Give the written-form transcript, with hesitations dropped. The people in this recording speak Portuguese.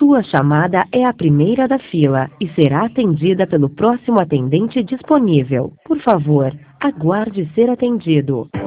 Sua chamada é a primeira da fila e será atendida pelo próximo atendente disponível. Por favor, aguarde ser atendido.